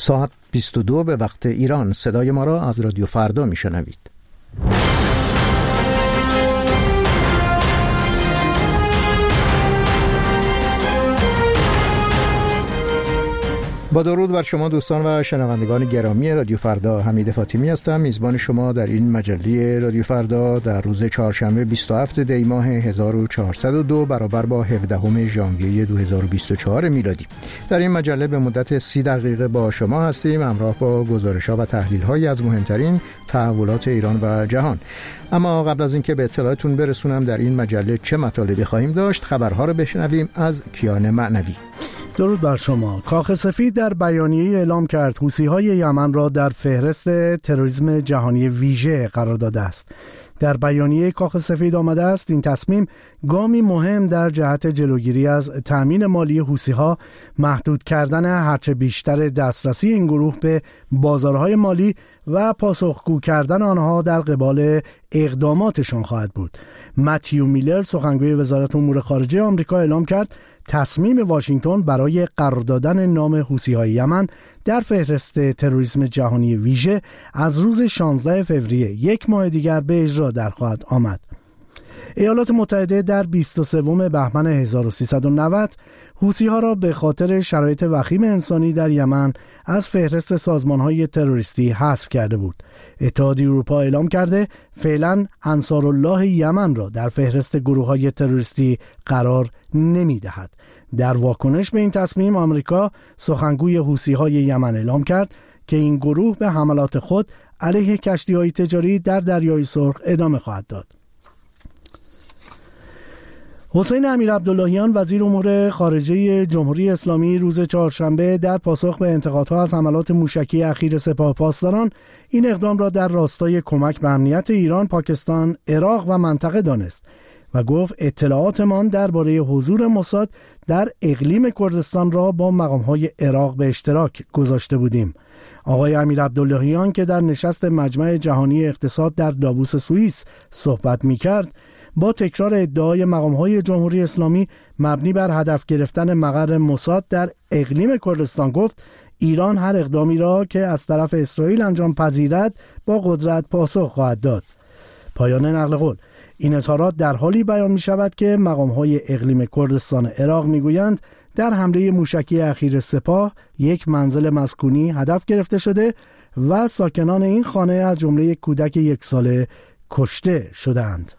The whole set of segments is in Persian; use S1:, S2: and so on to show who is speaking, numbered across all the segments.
S1: ساعت 22 به وقت ایران. صدای ما را از رادیو فردا میشنوید. با درود بر شما دوستان و شنوندگان گرامی رادیو فردا، حمید فاطمی هستم، میزبان شما در این مجله رادیو فردا در روز چهارشنبه 27 دی ماه 1402 برابر با 17 ژانویه 2024 میلادی. در این مجله به مدت 30 دقیقه با شما هستیم، همراه با گزارش‌ها و تحلیل‌هایی از مهمترین تحولات ایران و جهان. اما قبل از اینکه به اطلاعتون برسونم در این مجله چه مطالبی خواهیم داشت، خبرها رو بشنویم از کیان معنوی.
S2: درود بر شما. کاخ سفید در بیانیه اعلام کرد حوثی‌های یمن را در فهرست تروریسم جهانی ویژه قرار داده است. در بیانیه کاخ سفید آمده است این تصمیم گامی مهم در جهت جلوگیری از تأمین مالی حوثی‌ها، محدود کردن هرچه بیشتر دسترسی این گروه به بازارهای مالی و پاسخگو کردن آنها در قبال اقداماتشان خواهد بود. متیو میلر، سخنگوی وزارت امور خارجه آمریکا، اعلام کرد تصمیم واشنگتن برای قرار دادن نام حوثی‌های یمن در فهرست تروریسم جهانی ویژه از روز 16 فوریه، یک ماه دیگر، به اجرا در خواهد آمد. ایالات متحده در 23 بهمن 1390 حوثی‌ها را به خاطر شرایط وخیم انسانی در یمن از فهرست سازمان‌های تروریستی حذف کرده بود. اتحادیه اروپا اعلام کرده فعلا انصارالله یمن را در فهرست گروه‌های تروریستی قرار نمی‌دهد. در واکنش به این تصمیم، آمریکا، سخنگوی حوثی‌های یمن، اعلام کرد که این گروه به حملات خود علیه کشتی‌های تجاری در دریای سرخ ادامه خواهد داد. حسین امیرعبداللهیان، وزیر امور خارجه جمهوری اسلامی، روز چهارشنبه در پاسخ به انتقادها از حملات موشکی اخیر سپاه پاسداران این اقدام را در راستای کمک به امنیت ایران، پاکستان، عراق و منطقه دانست و گفت اطلاعاتمان درباره حضور موساد در اقلیم کردستان را با مقام‌های عراق به اشتراک گذاشته بودیم. آقای امیرعبداللهیان که در نشست مجمع جهانی اقتصاد در داووس سوئیس صحبت می‌کرد، با تکرار ادعای مقام‌های جمهوری اسلامی مبنی بر هدف گرفتن مقر موساد در اقلیم کردستان گفت ایران هر اقدامی را که از طرف اسرائیل انجام پذیرد با قدرت پاسخ خواهد داد. پایان نقل قول. این اظهارات در حالی بیان می شود که مقام‌های اقلیم کردستان عراق می گویند در حمله موشکی اخیر سپاه یک منزل مسکونی هدف گرفته شده و ساکنان این خانه از جمله یک کودک 1 ساله کشته شدند.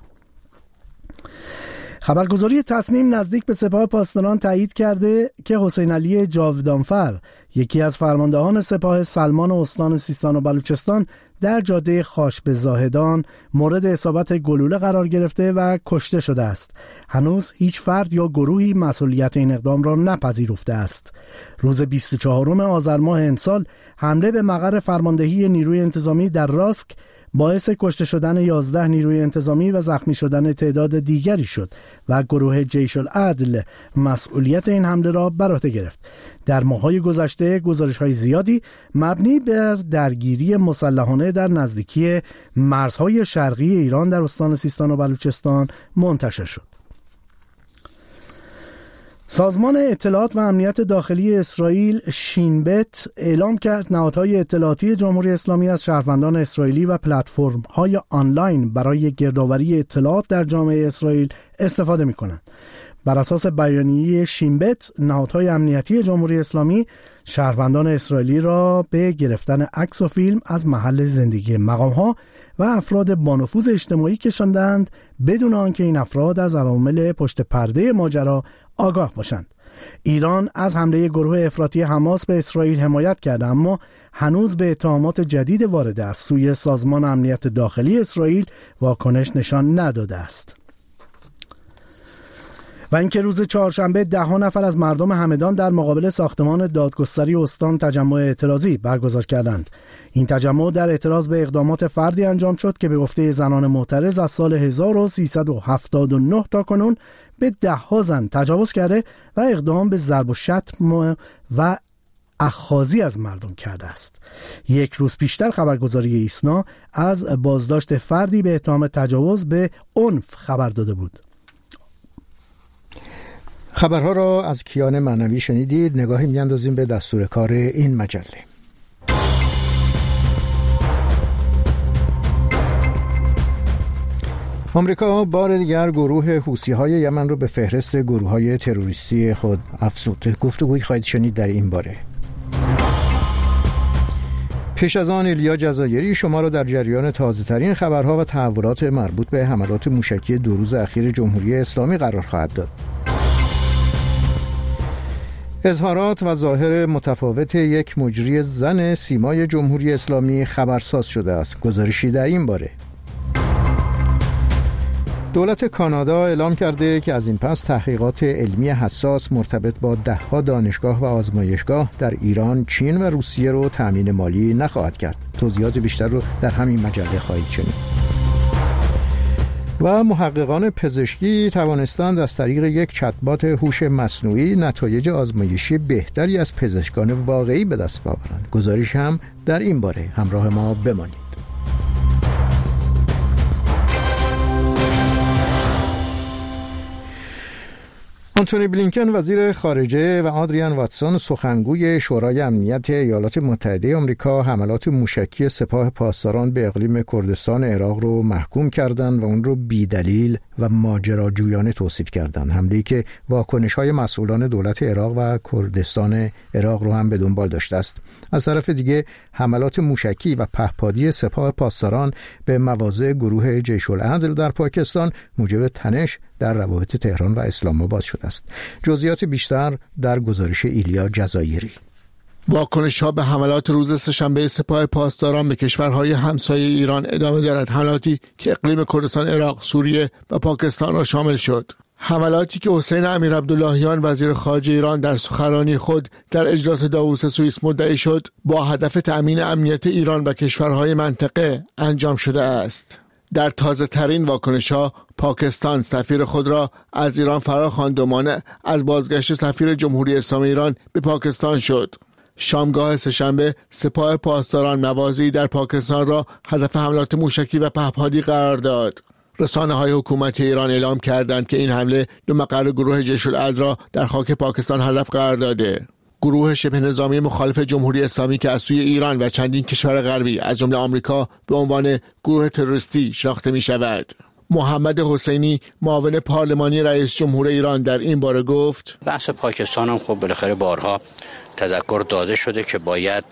S2: خبرگزاری تصنیم نزدیک به سپاه پاسداران تایید کرده که حسین علی جاودانفر، یکی از فرماندهان سپاه سلمان استان سیستان و بلوچستان، در جاده خاش به زاهدان مورد اصابت گلوله قرار گرفته و کشته شده است. هنوز هیچ فرد یا گروهی مسئولیت این اقدام را نپذیرفته است. روز 24 آذر ماه امسال حمله به مقر فرماندهی نیروی انتظامی در راسک باعث کشته شدن 11 نیروی انتظامی و زخمی شدن تعداد دیگری شد و گروه جیش العدل مسئولیت این حمله را بر عهده گرفت. در ماه‌های گذشته گزارش‌های زیادی مبنی بر درگیری مسلحانه در نزدیکی مرزهای شرقی ایران در استان سیستان و بلوچستان منتشر شد. سازمان اطلاعات و امنیت داخلی اسرائیل شین بت اعلام کرد نهادهای اطلاعاتی جمهوری اسلامی از شهروندان اسرائیلی و پلتفرم‌های آنلاین برای گردآوری اطلاعات در جامعه اسرائیل استفاده می‌کنند. بر اساس بیانیه شین بت، نهادهای امنیتی جمهوری اسلامی شهروندان اسرائیلی را به گرفتن عکس و فیلم از محل زندگی مقام‌ها و افراد با نفوذ اجتماعی کشاندند بدون آنکه این افراد از عوامل پشت پرده ماجرا آگاه باشند. ایران از حمله گروه افراطی حماس به اسرائیل حمایت کرده، اما هنوز به اتهامات جدید وارد از سوی سازمان امنیت داخلی اسرائیل واکنش نشان نداده است. و اینکه روز چهارشنبه 10 نفر از مردم همدان در مقابل ساختمان دادگستری استان تجمع اعتراضی برگزار کردند. این تجمع در اعتراض به اقدامات فردی انجام شد که به گفته زنان معترض از سال 1379 تا کنون به 10 زن تجاوز کرده و اقدام به ضرب و شتم و اخاذی از مردم کرده است. یک روز پیشتر خبرگزاری ایسنا از بازداشت فردی به اتهام تجاوز به عنف خبر داده بود.
S1: خبرها را از کیان معنوی شنیدید. نگاهی میاندازیم به دستور کار این مجله. آمریکا بار دیگر گروه حوثی‌های یمن را به فهرست گروه‌های تروریستی خود افزود. گفتگویی خواهید شنید در این باره. پیش از آن ایلیا جزایری شما را در جریان تازه‌ترین خبرها و تحولات مربوط به حملات موشکی 2 روز اخیر جمهوری اسلامی قرار خواهد داد. اظهارات و ظاهر متفاوت یک مجری زن سیمای جمهوری اسلامی خبرساز شده است. گزارشی در این باره. دولت کانادا اعلام کرده که از این پس تحقیقات علمی حساس مرتبط با 10 دانشگاه و آزمایشگاه در ایران، چین و روسیه رو تأمین مالی نخواهد کرد. توضیحات بیشتر رو در همین مجله خواهید شنید. و محققان پزشکی توانستند از طریق یک چتبات هوش مصنوعی نتایج آزمایشی بهتری از پزشکان واقعی به دست بیاورند. گزارش هم در این باره. همراه ما بمانید. آنتونی بلینکن وزیر خارجه و آدریان واتسون سخنگوی شورای امنیت ایالات متحده آمریکا حملات موشکی سپاه پاسداران به اقلیم کردستان عراق رو محکوم کردند و اون رو بی‌دلیل و ماجراجویانه توصیف کردند. حمله‌ای که واکنش‌های مسئولان دولت عراق و کردستان عراق رو هم به دنبال داشته است. از طرف دیگه حملات موشکی و پهپادی سپاه پاسداران به مواضع گروه جیش العدل در پاکستان موجب تنش در روابط تهران و اسلام آباد شده است. جزئیات بیشتر در گزارش ایلیا جزایری.
S3: واکنش‌ها به حملات روز سه‌شنبه سپاه پاسداران به کشورهای همسایه ایران ادامه دارد. حملاتی که اقلیم کردستان عراق، سوریه و پاکستان را شامل شد. حملاتی که حسین امیرعبداللهیان وزیر خارجه ایران در سخنرانی خود در اجلاس داووس سوئیس مدعی شد با هدف تأمین امنیت ایران و کشورهای منطقه انجام شده است. در تازه ترین واکنش‌ها پاکستان سفیر خود را از ایران فراخواند و مانع از بازگشت سفیر جمهوری اسلامی ایران به پاکستان شد. شامگاه سه‌شنبه سپاه پاسداران مواضعی در پاکستان را هدف حملات موشکی و پهپادی قرار داد. رسانه‌های حکومتی ایران اعلام کردند که این حمله 2 مقر گروه جیش العدل را در خاک پاکستان هدف قرار داده. گروه شبه نظامی مخالف جمهوری اسلامی که از سوی ایران و چندین کشور غربی از جمله آمریکا به عنوان گروه تروریستی شناخته می‌شود. محمد حسینی معاون پارلمانی رئیس جمهور ایران در این باره گفت:
S4: بحث پاکستان هم خب بالاخره بارها تذکر داده شده که باید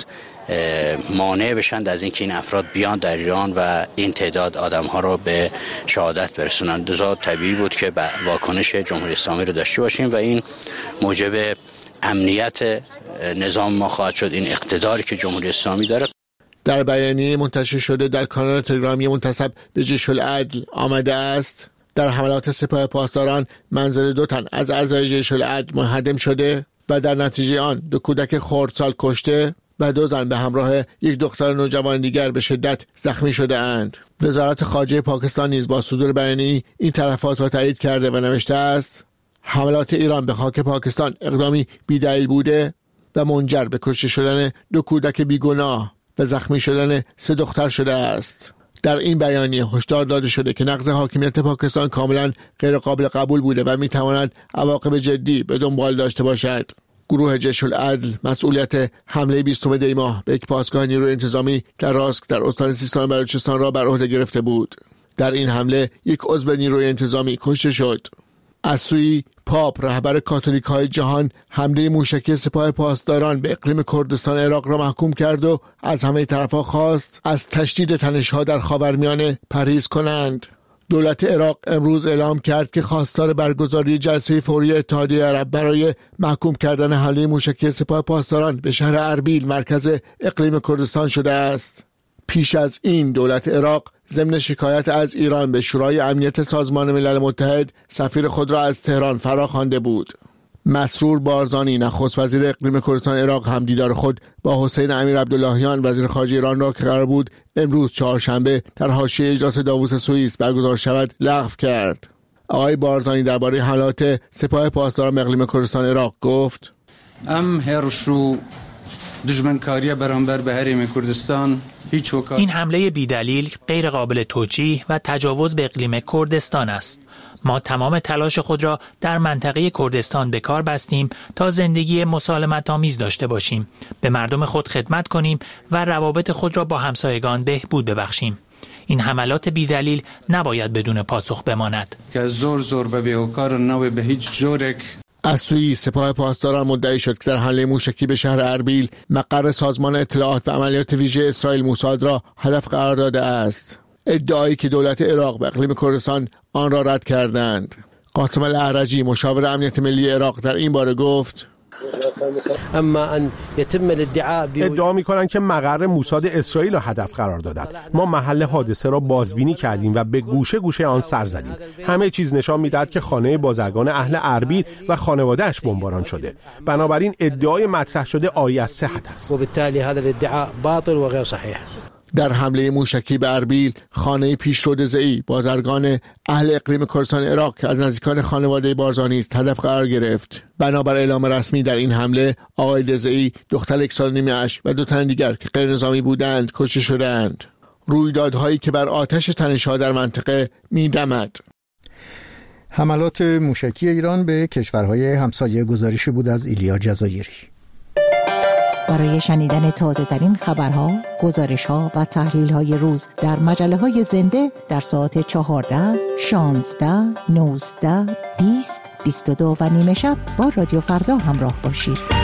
S4: مانع بشند از اینکه این افراد بیان در ایران و این تعداد آدم‌ها رو به شهادت برسونند. لذا طبیعی بود که واکنش جمهوری اسلامی رو داشته باشیم و این موجب امنیت نظام ما خواهد شد. این اقتداری که جمهوری اسلامی داره.
S3: در بیانیه منتشر شده در کانال تلگرامی منتسب به جیش العدل آمده است: در حملات سپاه پاسداران منزل 2 تن از اعضای جیش العدل منهدم شده و در نتیجه آن 2 کودک خردسال کشته و 2 زن به همراه 1 دختر نوجوان دیگر به شدت زخمی شده اند. وزارت خارجه پاکستان نیز با صدور بیانیه این تلفات را تایید کرده و نوشته است: حملات ایران به خاک پاکستان اقدامی بی‌دلیل بوده و منجر به کشته شدن 2 کودک بیگناه و زخمی شدن 3 دختر شده است. در این بیانیه هشدار داده شده که نقض حاکمیت پاکستان کاملا غیر قابل قبول بوده و میتواند عواقب جدی به دنبال داشته باشد. گروه جیش العدل مسئولیت حمله 20 دی ماه به یک پاسگاه نیروی انتظامی در راسک در استان سیستان بلوچستان را بر عهده گرفته بود. در این حمله 1 عضو نیروی انتظامی کشته شد. از سوی پاپ رهبر کاتولیک های جهان حمله موشکی سپاه پاسداران به اقلیم کردستان عراق را محکوم کرد و از همه طرفها خواست از تشدید تنش‌ها در خاورمیانه پرهیز کنند. دولت عراق امروز اعلام کرد که خواستار برگزاری جلسه فوری اتحادیه عرب برای محکوم کردن حمله موشکی سپاه پاسداران به شهر اربیل مرکز اقلیم کردستان شده است. پیش از این دولت عراق ضمن شکایت از ایران به شورای امنیت سازمان ملل متحد سفیر خود را از تهران فراخوانده بود. مسرور بارزانی نخست وزیر اقلیم کردستان عراق هم دیدار خود با حسین امیرعبداللهیان وزیر خارجه ایران را که قرار بود امروز چهارشنبه در حاشیه اجلاس داووس سوئیس برگزار شود لغو کرد. آقای بارزانی درباره حملات سپاه پاسداران به اقلیم کردستان عراق گفت:
S5: دشمنکاری برانبر به حریم کردستان
S6: این حمله بی‌دلیل غیر قابل توجیه و تجاوز به اقلیم کردستان است. ما تمام تلاش خود را در منطقه کردستان به کار بستیم تا زندگی مسالمت‌آمیز داشته باشیم، به مردم خود خدمت کنیم و روابط خود را با همسایگان بهبود ببخشیم. این حملات بی‌دلیل نباید بدون پاسخ بماند.
S5: که زور به بیوکار نوی به هیچ جورک.
S3: از سوی سپاه پاسداران مدعی شد که در حمله موشکی به شهر اربیل مقر سازمان اطلاعات و عملیات ویژه اسرائیل موساد را هدف قرار داده است. ادعایی که دولت عراق و اقلیم کردستان آن را رد کردند. قاسم الاعرجی مشاور امنیت ملی عراق در این باره گفت:
S7: ادعا می‌کنند که مقر موساد اسرائیل را هدف قرار دادند. ما محل حادثه را بازبینی کردیم و به گوشه گوشه آن سر زدیم. همه چیز نشان می‌دهد که خانه بازرگان اهل اربیل و خانواده‌اش بمباران شده. بنابراین ادعای مطرح شده عاری از صحت است.
S3: وبالتالي هذا الادعاء باطل و غیر صحیح. در حمله موشکی به اربیل خانه پیشرو زئی بازرگان اهل اقلیم کردستان عراق که از نزدیکان خانواده بارزانی است هدف قرار گرفت. بنابر اعلام رسمی در این حمله آقای زئی، دختر 1 سال نیمه‌اش و 2 تن دیگر که غیر نظامی بودند کشته شدند. رویدادهایی که بر آتش تنش‌ها در منطقه می‌دمد.
S1: حملات موشکی ایران به کشورهای همسایه گزارشی بود از ایلیا جزایری.
S8: برای شنیدن تازه‌ترین خبرها، گزارش‌ها و تحلیل‌های روز در مجله‌های زنده در ساعت 14، 16، 19، 20، 22 و نیمه شب با رادیو فردا همراه باشید.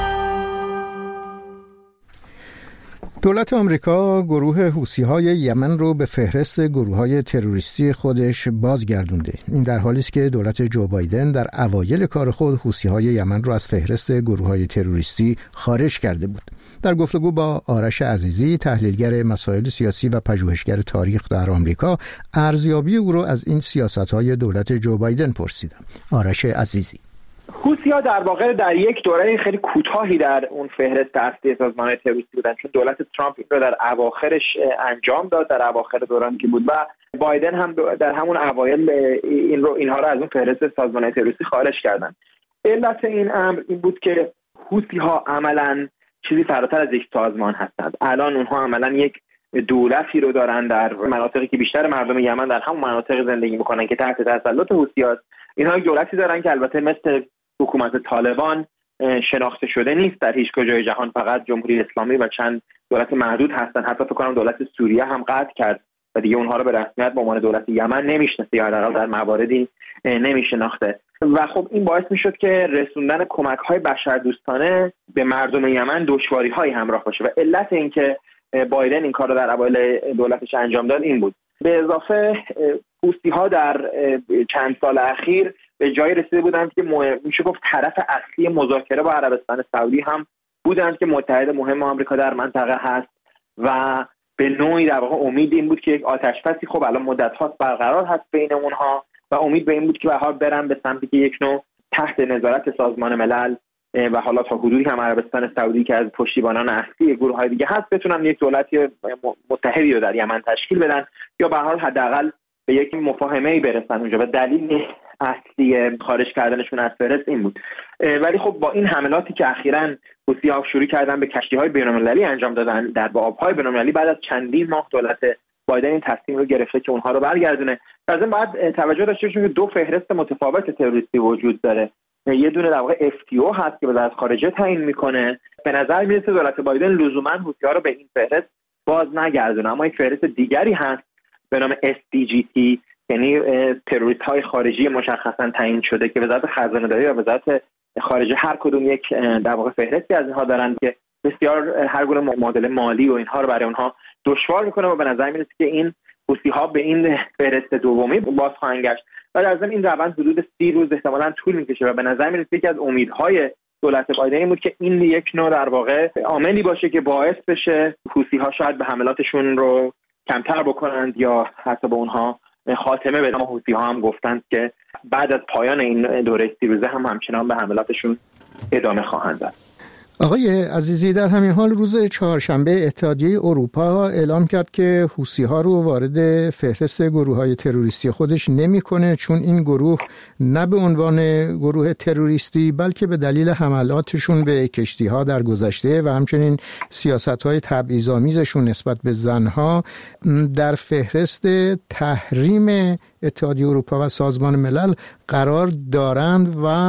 S1: دولت آمریکا گروه حوثی‌های یمن رو به فهرست گروه‌های تروریستی خودش بازگردونده. این در حالی است که دولت جو بایدن در اوایل کار خود حوثی‌های یمن رو از فهرست گروه‌های تروریستی خارج کرده بود. در گفتگو با آرش عزیزی، تحلیلگر مسائل سیاسی و پژوهشگر تاریخ در آمریکا، ارزیابی او رو از این سیاست‌های دولت جو بایدن پرسیدم. آرش عزیزی:
S9: حوثی‌ها در واقع در یک دوره خیلی کوتاهی در اون فهرست اصلی سازمان تروریستی بودن، چون دولت ترامپ این رو در اواخرش انجام داد، در اواخر دورانی که بود، و بایدن هم در همون اوایل اینها رو از اون فهرست سازمان تروریستی خارج کردن. علت این امر این بود که حوثی‌ها عملاً چیزی فراتر از یک سازمان هستند. الان اونها عملاً یک دولتی رو دارن در مناطقی که بیشتر مردم یمن در همون مناطق زندگی میکنن که تحت تسلط حوثی‌هاست. اینها یک دولتی دارن که البته مثل حکومت طالبان شناخته شده نیست در هیچ کجای جهان، فقط جمهوری اسلامی و چند دولت محدود هستن. حتی فکر کنم دولت سوریه هم قطع کرد و دیگه اونها رو به رسمیت به عنوان دولت یمن نمیشناسه یا حداقل در مواردی نمیشناخته. و خب این باعث میشد که رسوندن کمک‌های بشردوستانه به مردم یمن دشواری‌هایی همراه باشه و علت این که بایدن این کار رو در اوایل دولتش انجام داد این بود. به اضافه حوثی‌ها در چند سال اخیر به جایی رسیده بودند که میشه گفت طرف اصلی مذاکره با عربستان سعودی هم بودند که متحد مهم آمریکا در منطقه هست و به نوعی در واقع امید این بود که یک آتش‌بسی خب الان مدت‌ها برقرار هست بین اونها و امید به این بود که به‌حال برن به سمتی که یک نوع تحت نظارت سازمان ملل و حالا تا حدودی هم عربستان سعودی که از پشتیبانان اصلی گروه‌های دیگه هست بتونن یک دولتی متحدی رو در یمن تشکیل بدن یا به هر حال حداقل به یک مفاهمه‌ای برسن اونجا. و دلیل اصلی خارج کردنشون از فهرست این بود. ولی خب با این حملاتی که اخیراً حوثی‌ها شروع کردن به کشتی‌های بین‌المللی انجام دادن در آب‌های بین‌المللی، بعد از چندین ماه دولت بایدن این تصمیم رو گرفته که اونها رو برگردونه. لازم باید توجه داشته باشیم که 2 فهرست متفاوت تروریستی وجود داره. یه دونه در واقع FTO هست که وزارت خارجه تعیین میکنه. به نظر میرسه دولت بایدن لزوما حوثی‌ها رو به این فهرست باز نگردونه، اما یک فهرست دیگری هست به نام SDGT، یعنی تروریست های خارجی مشخصا تعیین شده که وزارت خزانه‌داری و وزارت خارجه هر کدوم یک در واقع فهرستی از اینها دارن که بسیار هر گونه معادله مالی و اینها رو برای اونها دشوار میکنه و به نظر میرسه که این حوثی‌ها به این فهرست دومی باز خواهند گشت و در ضمن این روند حدود 30 روز احتمالاً طول میکشه و به نظر میرسه یکی از امیدهای دولت بایدن این بود که این یک نوع در واقع عاملی باشه که باعث بشه حوثی‌ها شاید به حملاتشون رو کمتر بکنند یا حتی به اونها خاتمه بدن. حوثی‌ها هم گفتند که بعد از پایان این دوره 30 روزه هم همچنان به حملاتشون ادامه خواهند داد.
S1: آقای عزیزی، در همین حال روز چهارشنبه اتحادیه اروپا اعلام کرد که حوثی‌ها رو وارد فهرست گروه‌های تروریستی خودش نمی‌کنه، چون این گروه نه به عنوان گروه تروریستی بلکه به دلیل حملاتشون به کشتی‌ها در گذشته و همچنین سیاست‌های تبعیض‌آمیزشون نسبت به زنها در فهرست تحریم اتحادیه اروپا و سازمان ملل قرار دارند و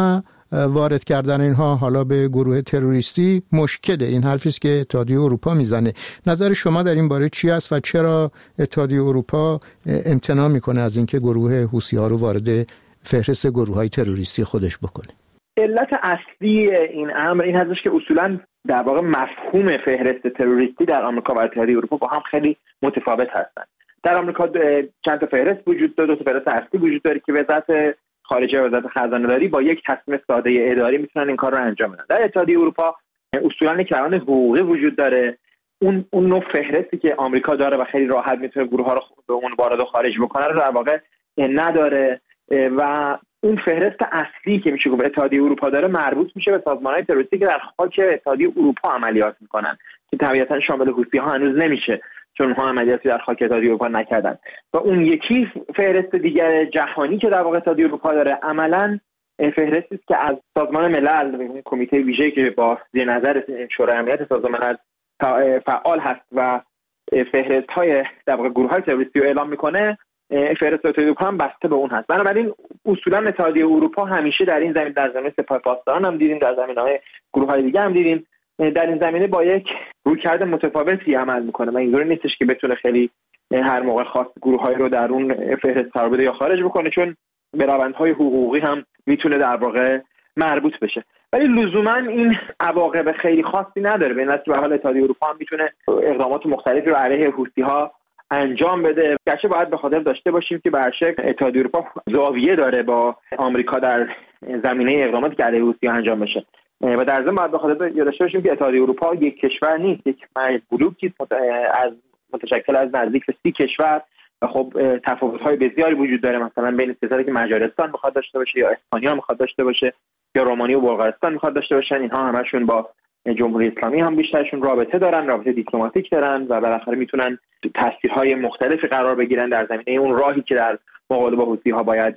S1: وارد کردن اینها حالا به گروه تروریستی مشکله. این حرفی است که اتحادیه اروپا میزنه. نظر شما در این باره چی است و چرا اتحادیه اروپا امتناع میکنه از اینکه گروه حوثی‌ها رو وارد فهرست گروه‌های تروریستی خودش بکنه؟
S9: علت اصلی این امر این هستش که اصولاً در واقع مفهوم فهرست تروریستی در آمریکا و اتحادیه اروپا با هم خیلی متفاوت هستند. در آمریکا چند تا فهرست وجود داره، 2 تا فهرست اصلی وجود داره که وزارت خارجه و وزارت خزانه‌داری با یک تصمیم ساده اداری میتونن این کار رو انجام بدن. در اتحادیه اروپا اصولاً یک روند حقوقی وجود داره. اون نوع فهرستی که آمریکا داره و خیلی راحت میتونه گروه‌ها رو به اون وارد و خارج بکنه رو در واقع نداره و اون فهرست اصلی که میشه گفت اتحادیه اروپا داره مربوط میشه به سازمان‌های تروریستی که در خاک اتحادیه اروپا عملیات میکنن که طبیعتاً شامل حوثی‌ها هنوز نمیشه چون اونها عملیاتی در خاک اتحادیه اروپا نکردن. و اون یکی فهرست دیگر جهانی که در واقع اتحادیه اروپا داره عملاً فهرستی است که از سازمان ملل، کمیته ویژه‌ای که با زیر نظر شورای امنیت سازمان ملل فعال هست و فهرست‌های در واقع گروه‌های تروریستی رو اعلام میکنه، فهرست اتحادیه اروپا هم بسته به اون هست. بنابراین اصولا اتحادیه اروپا همیشه در این زمینه، در زمینه سپاه پاسداران هم دیدیم، در زمینه‌های گروه‌های دیگه هم دیدیم، در این زمینه با یک رویکرد متفاوتی عمل میکنه و اینطوری نیستش که بتونه خیلی هر موقع خواست گروه‌های رو در اون فهرست قرار بده یا خارج بکنه، چون به روندهای حقوقی هم میتونه در واقع مربوط بشه. ولی لزوما این عواقب خیلی خاصی نداره. به نظر حال اتحادیه اروپا هم میتونه اقدامات مختلفی رو علیه حوثی‌ها انجام بده. گرچه باید به خاطر داشته باشیم که به هر شکل اتحادیه اروپا زاویه داره با آمریکا در زمینه اقداماتی که علیه حوثی‌ها انجام بشه و در ضمن باید به خاطر داشته باشیم که اتحادیه اروپا یک کشور نیست، یک بلوکی از متشکل از نزدیک به 30 کشور و خب تفاوت‌های بسیاری وجود داره. مثلا بین کشوری که مجارستان می‌خواد داشته باشه یا اسپانیا می‌خواد داشته باشه یا رومانی و بلغارستان می‌خواد داشته باشن، اینها همشون با جمهوری اسلامی هم بیشترشون رابطه دارن، رابطه دیپلماتیک دارن و بالاخره میتونن تاثیرهای مختلفی قرار بگیرن در زمینه اون راهی که در مقابله با حوثی‌ها باید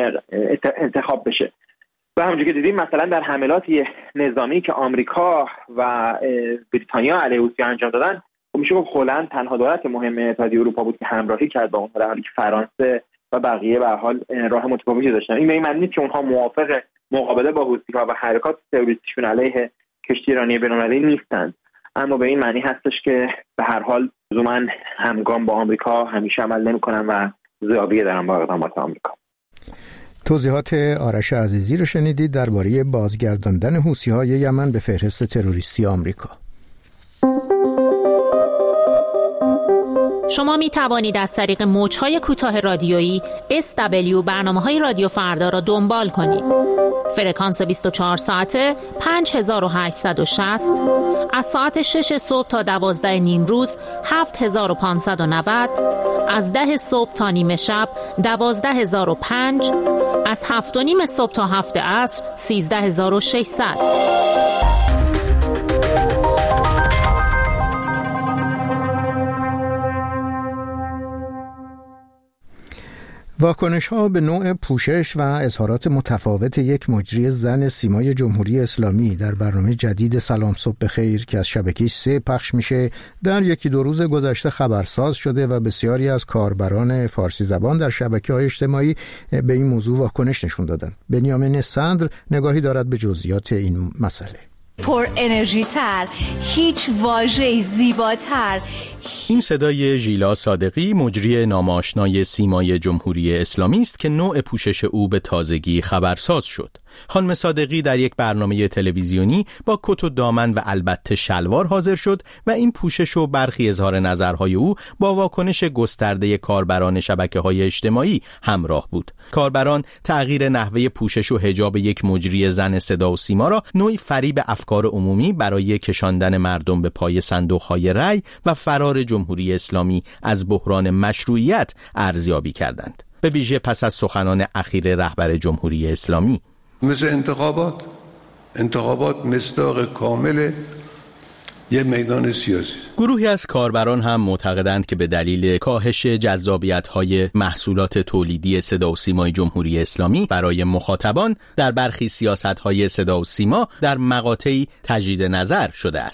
S9: انتخاب بشه. و همونجوری که دیدیم مثلا در حملات نظامی که آمریکا و بریتانیا علیه حوثی‌ها انجام دادن، میشه گفت هلند تنها دولت مهم اتحادیه اروپا بود که همراهی کرد با اون، در حالی که فرانسه و بقیه به هر حال راه متفاوتی داشتن. این به این معنی نیست که اونها موافق مقابله با حوثی‌ها و حرکات تروریستیشون علیه کشتی ایرانی بین‌المللی نیستند، اما به این معنی هستش که به هر حال لزوما همگام با آمریکا همیشه عمل نمی‌کنن و زاویه دارن با اقدامات آمریکا.
S1: توضیحات آرش عزیزی رو شنیدید درباره بازگرداندن حوثی‌های یمن به فهرست تروریستی آمریکا.
S10: شما می توانید از طریق موج‌های کوتاه رادیویی SW برنامه‌های رادیو فردا را دنبال کنید. فرکانس 24 ساعته 5860، از ساعت 6 صبح تا 12 نیم روز 7590، از 10 صبح تا نیمه شب 12005، از 7 و نیم صبح تا 7 عصر 13600.
S1: واکنش‌ها به نوع پوشش و اظهارات متفاوت یک مجری زن سیمای جمهوری اسلامی در برنامه جدید سلام صبح بخیر که از شبکه 3 پخش میشه در 1-2 روز گذشته خبرساز شده و بسیاری از کاربران فارسی زبان در شبکه‌های اجتماعی به این موضوع واکنش نشون دادن. بنیامین صدر نگاهی دارد به جزئیات این مسئله.
S11: پر انرژی تر، هیچ واژه‌ای زیباتر.
S12: این صدای ژیلا صادقی، مجری ناماشنای سیمای جمهوری اسلامی است که نوع پوشش او به تازگی خبرساز شد. خانم صادقی در یک برنامه تلویزیونی با کت و دامن و البته شلوار حاضر شد و این پوشش و برخی اظهار نظرهای او با واکنش گسترده کاربران شبکه‌های اجتماعی همراه بود. کاربران تغییر نحوه پوشش و حجاب یک مجری زن صدا و سیما را نوعی فریب افکار عمومی برای کشاندن مردم به پای صندوق‌های رأی و فرار جمهوری اسلامی از بحران مشروعیت ارزیابی کردند، به ویژه پس از سخنان اخیر رهبر جمهوری اسلامی.
S13: مثل انتخابات مصداق کامل یه میدان سیاسی.
S12: گروهی از کاربران هم معتقدند که به دلیل کاهش جذابیت‌های محصولات تولیدی صدا و سیمای جمهوری اسلامی برای مخاطبان در برخی سیاست‌های صدا و سیما در مقاطعی تجدید نظر شده است.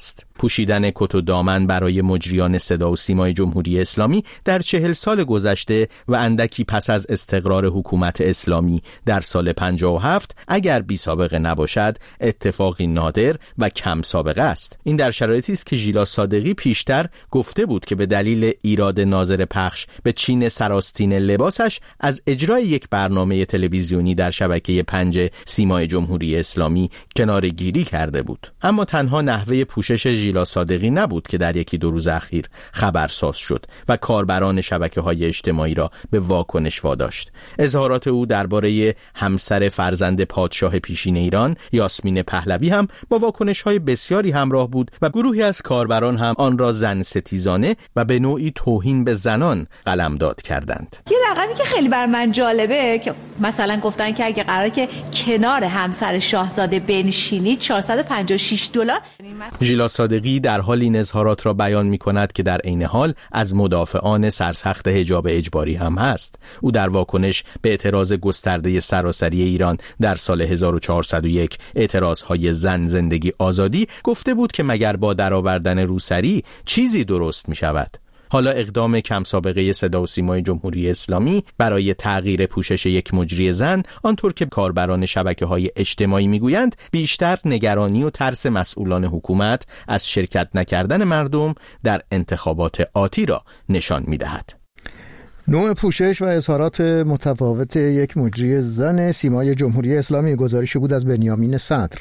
S12: پوشیدن کت و دامن برای مجریان صدا و سیمای جمهوری اسلامی در 40 سال گذشته و اندکی پس از استقرار حکومت اسلامی در سال 57 اگر بی سابقه نباشد اتفاقی نادر و کم سابقه است. این در شرایطی است که ژیلا صادقی پیشتر گفته بود که به دلیل ایراد ناظر پخش به چین سراستین لباسش از اجرای یک برنامه تلویزیونی در شبکه 5 سیمای جمهوری اسلامی کناره‌گیری کرده بود. اما تنها نحوه پوشش ژیلا صادقی نبود که در یکی دو روز اخیر خبرساز شد و کاربران شبکه‌های اجتماعی را به واکنش واداشت. اظهارات او درباره همسر فرزند پادشاه پیشین ایران یاسمین پهلوی هم با واکنش‌های بسیاری همراه بود و گروهی از کاربران هم آن را زن ستیزانه و به نوعی توهین به زنان قلمداد کردند.
S11: یه رقمی که خیلی بر من جالبه که مثلا گفتن که اگه قراره که کنار همسر شاهزاده بنشینید $456.
S12: ژیلا صادقی در حال این اظهارات را بیان می‌کند که در عین حال از مدافعان سرسخت حجاب اجباری هم هست. او در واکنش به اعتراض گسترده سراسری ایران در سال 1401 اعتراضهای زن زندگی آزادی گفته بود که مگر با درآوردن روسری چیزی درست می‌شود. حالا اقدام کم سابقه صدا و سیمای جمهوری اسلامی برای تغییر پوشش یک مجری زن، آنطور که کاربران شبکه‌های اجتماعی میگویند، بیشتر نگرانی و ترس مسئولان حکومت از شرکت نکردن مردم در انتخابات آتی را نشان می‌دهد.
S1: نوع پوشش و اظهارات متفاوت یک مجری زن سیمای جمهوری اسلامی گزارشی بود از بنیامین صدر.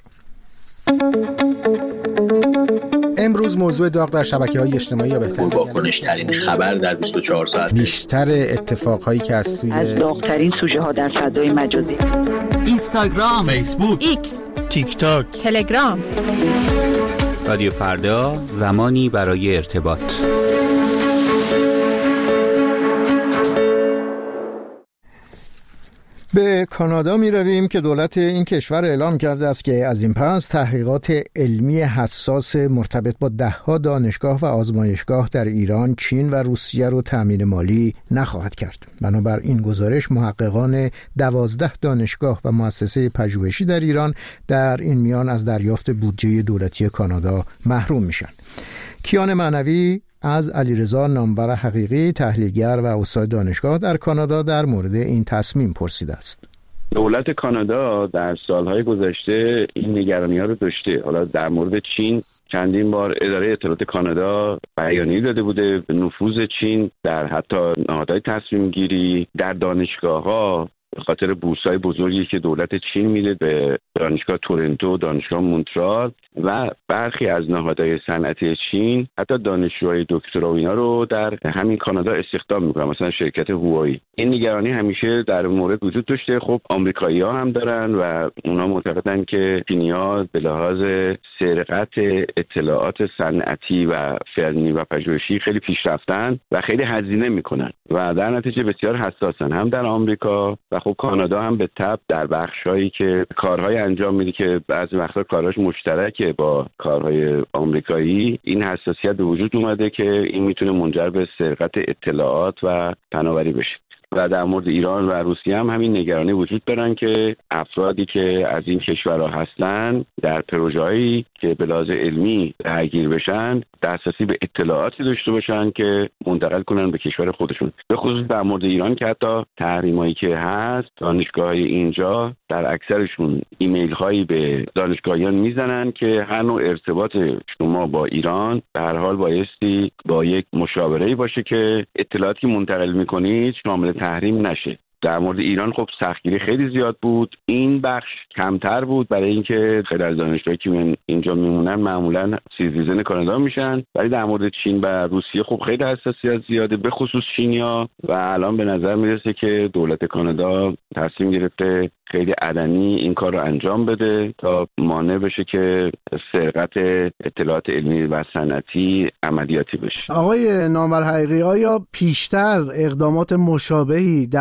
S2: امروز موضوع داغ در شبکه‌های اجتماعی یا بهتر
S4: واکنش‌ترین خبر در 24 ساعت،
S2: بیشتر اتفاقهایی که از
S14: داغ‌ترین سوژه‌ها در فضای مجازی،
S10: اینستاگرام،
S6: فیسبوک،
S10: ایکس،
S6: تیک تاک،
S10: تلگرام.
S15: رادیو فردا، زمانی برای ارتباط.
S1: به کانادا می رویم که دولت این کشور اعلام کرده است که از این پس تحقیقات علمی حساس مرتبط با 10 دانشگاه و آزمایشگاه در ایران، چین و روسیه رو تأمین مالی نخواهد کرد. بنابر این گزارش محققان 12 دانشگاه و مؤسسه پژوهشی در ایران در این میان از دریافت بودجه دولتی کانادا محروم میشن. کیان معنوی از علیرضا نامور حقیقی، تحلیلگر و استاد دانشگاه در کانادا، در مورد این تصمیم پرسیده است.
S16: دولت کانادا در سالهای گذشته این نگرانی‌ها رو داشته. حالا در مورد چین چندین بار اداره اطلاعات کانادا بیانیه داده بوده. نفوذ چین در حتی نهادهای تصمیم گیری در دانشگاه‌ها به خاطر بورس‌های بزرگی که دولت چین میده به دانشگاه تورنتو، دانشگاه مونترال و برخی از نهادهای صنعتی چین، حتی دانشجوهای دکترا و اینا رو در همین کانادا استخدام میکنن، مثلا شرکت هوایی. این نگرانی همیشه در مورد وجود داشته. خب آمریکایی‌ها هم دارن و اونا معتقدن که چینی‌ها به لحاظ سرقت اطلاعات صنعتی و فنی و پژوهشی خیلی پیشرفتن و خیلی هزینه میکنن و در نتیجه بسیار حساسن، هم در آمریکا و خب کانادا هم به تبع در بخشایی که کارهای انجام میده که بعضی وقتا کارهاش مشترکه با کارهای آمریکایی. این حساسیت به وجود اومده که این میتونه منجر به سرقت اطلاعات و پناوری بشه. و در مورد ایران و روسیه هم همین نگرانی وجود دارن که افرادی که از این کشورها هستن در پروژه‌هایی که به لحاظ علمی درگیر بشن دسترسی به اطلاعاتی داشته باشن که منتقل کنن به کشور خودشون. به خصوص در مورد ایران که حتی تحریمایی که هست، دانشگاه‌های اینجا در اکثرشون ایمیل هایی به دانشگاهیان میزنن که هر نوع ارتباط شما با ایران به هر حال بایستی با یک مشاوره‌ای باشه که اطلاعاتی منتقل میکنید شامل تحریم نشه. در مورد ایران خب سختگیری خیلی زیاد بود، این بخش کمتر بود برای اینکه خیلی از دانشجوهایی که اینجا میمونن معمولا سیتیزن کانادا میشن، ولی در مورد چین و روسیه خب خیلی حساسیت زیاده، به خصوص چینیا. و الان به نظر میرسه که دولت کانادا تصمیم گرفته خیلی علنی این کار رو انجام بده تا مانع بشه که سرقت اطلاعات علمی و صنعتی عملیاتی بشه.
S2: آقای نامور حقیقی، آیا پیشتر اقدامات مشابهی در دیگر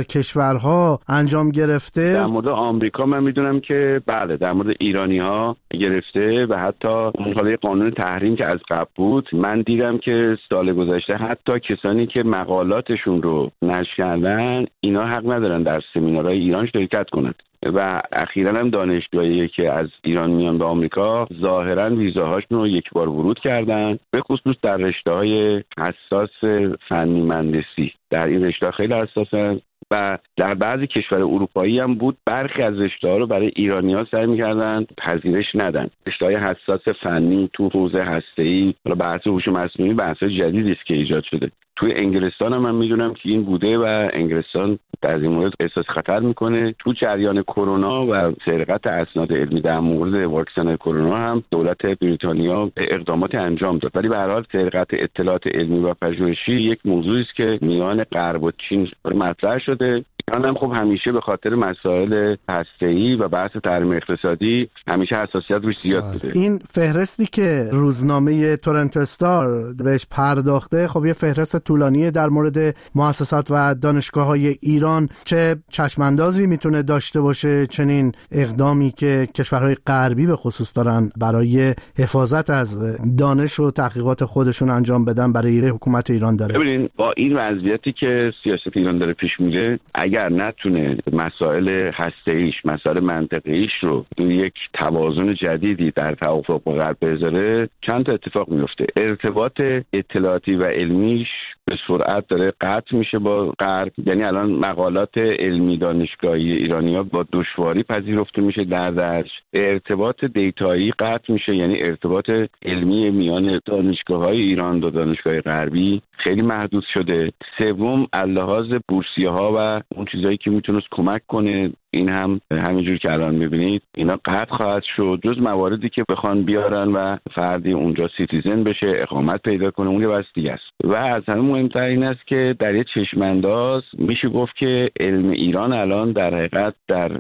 S2: در کشورها انجام گرفته؟
S16: در مورد آمریکا من میدونم که بله، در مورد ایرانی‌ها گرفته و حتی اون حالا قانون تحریم که از قبل بود، من دیدم که سال گذشته حتی کسانی که مقالاتشون رو نشر کردن اینا حق ندارن در سمینارهای ایران شرکت کنند. و اخیراً هم دانشجویی که از ایران میان به آمریکا ظاهراً ویزاهاشون رو یک بار ورود کردن، به خصوص در رشته‌های حساس فنی مهندسی. در این رشته خیلی حساسن و در بعضی کشور اروپایی هم بود برخی از رشته‌ها رو برای ایرانی‌ها سعی می‌کردن پذیرش ندن. رشته‌های حساس فنی تو حوزه هسته‌ای، حالا بحث هوش مصنوعی بحث جدیدی است که ایجاد شده. توی انگلستان هم من میدونم که این بوده و انگلستان در این مورد احساس خطر میکنه. تو جریان کرونا و سرقت اسناد علمی در مورد واکسن کرونا هم دولت بریتانیا اقدامات انجام داد، ولی به هر حال سرقت اطلاعات علمی و پژوهشی یک موضوعی است که میان غرب و چین مطرح شده. ایران هم خب همیشه به خاطر مسائل هسته‌ای و بحث تحریم اقتصادی همیشه حساسیت روش زیاد بوده.
S2: این فهرستی که روزنامه تورنتو استار بهش پرداخته خب یه فهرست طولانیه در مورد مؤسسات و دانشگاه‌های ایران. چه چشماندازی میتونه داشته باشه چنین اقدامی که کشورهای غربی به خصوص دارن برای حفاظت از دانش و تحقیقات خودشون انجام بدن برای حکومت ایران داره؟
S16: ببینید با این وضعیتی که سیاست ایران داره پیش میره، اگر نتونه مسائل هسته‌ایش، مسائل منطقیش رو یک توازن جدیدی در توافق با غرب بذاره، چند تا اتفاق میفته. ارتباط اطلاعاتی و علمیش به سرعت داره قطع میشه با غرب. یعنی الان مقالات علمی دانشگاهی ایرانی‌ها با دشواری پذیرفته میشه در درج. ارتباط دیتایی قطع میشه، یعنی ارتباط علمی میان دانشگاه‌های ایران و دانشگاه غربی خیلی محدود شده. سوم، لحاظ بورسیه‌ها و اون چیزایی که میتونست کمک کنه، این هم همینجور که الان میبینید اینا قطع خواهد شد، جز مواردی که بخوان بیارن و فردی اونجا سیتیزن بشه، اقامت پیدا کنه، اون یه بحث دیگه است. و از همه مهمتر این است که در یه چشمانداز میشه گفت که علم ایران الان در حقیقت در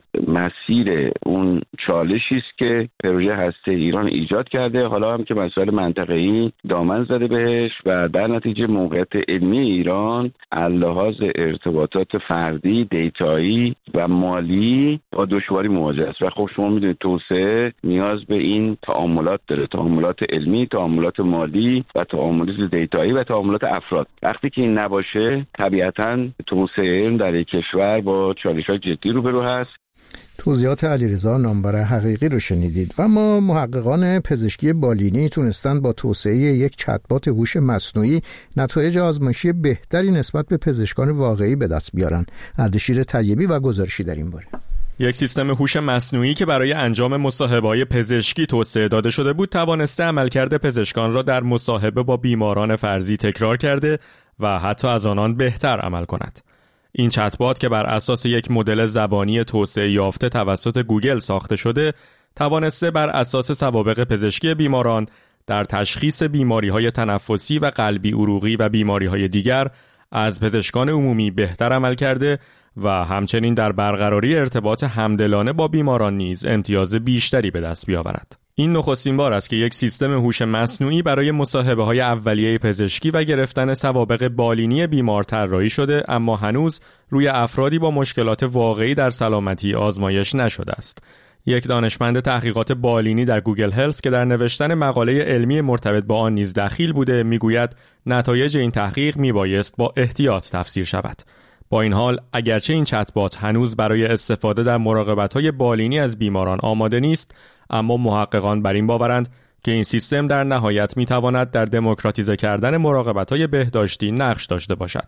S16: مسیر اون چالشی است که پروژه هسته ایران ایجاد کرده، حالا هم که مسائل منطقه‌ای دامن زده بهش و در نتیجه موقعیت علمی ایران لحاظ ارتباطات فردی، دیتایی و مالی با دشواری مواجه است. و خب شما میدونید توسعه نیاز به این تعاملات داره، تعاملات علمی، تعاملات مالی و تعاملات دیتایی و تعاملات افراد. وقتی که این نباشه طبیعتاً توسعه در یک کشور با چالش‌های جدی روبرو هست.
S1: توضیحات علیرضا نامور حقیقی رو شنیدید. و ما محققان پزشکی بالینی تونستن با توسعه یک چت‌بات هوش مصنوعی نتایج آزمایشی بهتری نسبت به پزشکان واقعی به دست بیارن. اردشیر طیبی و گزارشی در این باره.
S17: یک سیستم هوش مصنوعی که برای انجام مصاحبه‌های پزشکی توسعه داده شده بود، توانسته عملکرد پزشکان را در مصاحبه با بیماران فرضی تکرار کرده و حتی از آنان بهتر عمل کند. این چت‌بات که بر اساس یک مدل زبانی توسعه یافته توسط گوگل ساخته شده، توانسته بر اساس سوابق پزشکی بیماران در تشخیص بیماری‌های تنفسی و قلبی عروقی و بیماری‌های دیگر از پزشکان عمومی بهتر عمل کرده و همچنین در برقراری ارتباط همدلانه با بیماران نیز امتیاز بیشتری به دست بیاورد. این نخستین بار است که یک سیستم هوش مصنوعی برای مصاحبه‌های اولیه پزشکی و گرفتن سوابق بالینی بیمار طراحی شده، اما هنوز روی افرادی با مشکلات واقعی در سلامتی آزمایش نشده است. یک دانشمند تحقیقات بالینی در گوگل هلث که در نوشتن مقاله علمی مرتبط با آن نیز دخیل بوده، میگوید نتایج این تحقیق میبایست با احتیاط تفسیر شود. با این حال اگرچه این چت‌بات هنوز برای استفاده در مراقبت‌های بالینی از بیماران آماده نیست، اما محققان بر این باورند که این سیستم در نهایت می‌تواند در دموکراتیزه کردن مراقبت‌های بهداشتی نقش داشته باشد،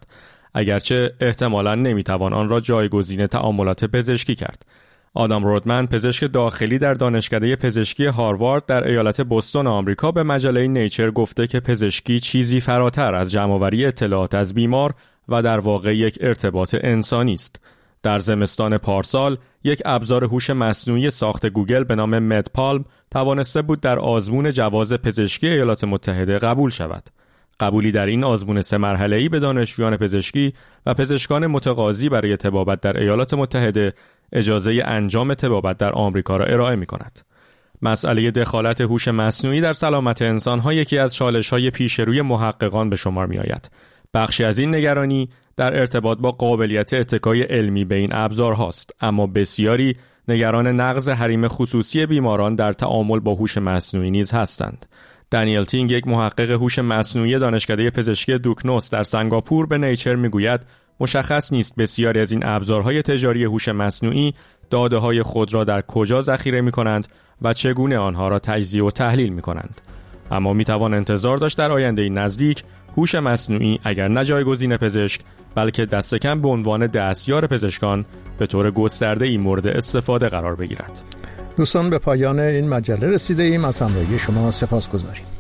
S17: اگرچه احتمالاً نمی‌توان آن را جایگزین تعاملات پزشکی کرد. آدام رودمن، پزشک داخلی در دانشکده پزشکی هاروارد در ایالت بوستون آمریکا، به مجله نیچر گفته که پزشکی چیزی فراتر از جمع‌آوری اطلاعات از بیمار و در واقع یک ارتباط انسانی است. در زمستان پارسال یک ابزار هوش مصنوعی ساخت گوگل به نام مدپالم توانسته بود در آزمون جواز پزشکی ایالات متحده قبول شود. قبولی در این آزمون 3 مرحله‌ای به دانشجویان پزشکی و پزشکان متقاضی برای طبابت در ایالات متحده اجازه انجام طبابت در آمریکا را ارائه می‌کند. مسئله دخالت هوش مصنوعی در سلامت انسان‌ها یکی از چالش‌های پیش روی محققان به شمار می‌آید. بخشی از این نگرانی در ارتباط با قابلیت اتکای علمی به این ابزارهاست، اما بسیاری نگران نقض حریم خصوصی بیماران در تعامل با هوش مصنوعی نیز هستند. دانیل تینگ، یک محقق هوش مصنوعی دانشکده پزشکی دوکنوس در سنگاپور، به نیچر میگوید مشخص نیست بسیاری از این ابزارهای تجاری هوش مصنوعی داده‌های خود را در کجا ذخیره می‌کنند و چگونه آنها را تجزیه و تحلیل می‌کنند. اما می‌توان انتظار داشت در آینده نزدیک هوش مصنوعی اگر نه جایگزین پزشک بلکه دست کم به عنوان دستیار پزشکان به طور گسترده‌ای مورد استفاده قرار بگیرد.
S1: دوستان، به پایان این مجله رسیده ایم. از همراهی شما سپاسگزاریم.